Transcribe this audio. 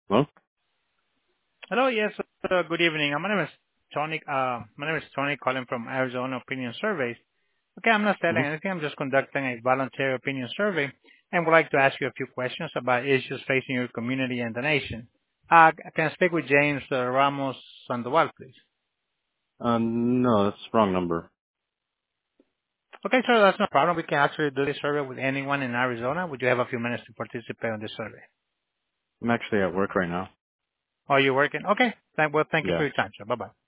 Hello? Hello. Yes, good evening. My name is Tony. My name is Tony calling from Arizona Opinion Surveys. Okay, I'm not selling Mm-hmm. anything. I'm just conducting a voluntary opinion survey and would like to ask you a few questions about issues facing your community and the nation. Can I speak with James Ramos Sandoval, please? No, that's the wrong number. Okay, sir, that's no problem. We can actually do this survey with anyone in Arizona. Would you have a few minutes to participate on this survey? I'm actually at work right now. Are you working? Okay. Thank you Yeah. for your time, sir. Bye-bye.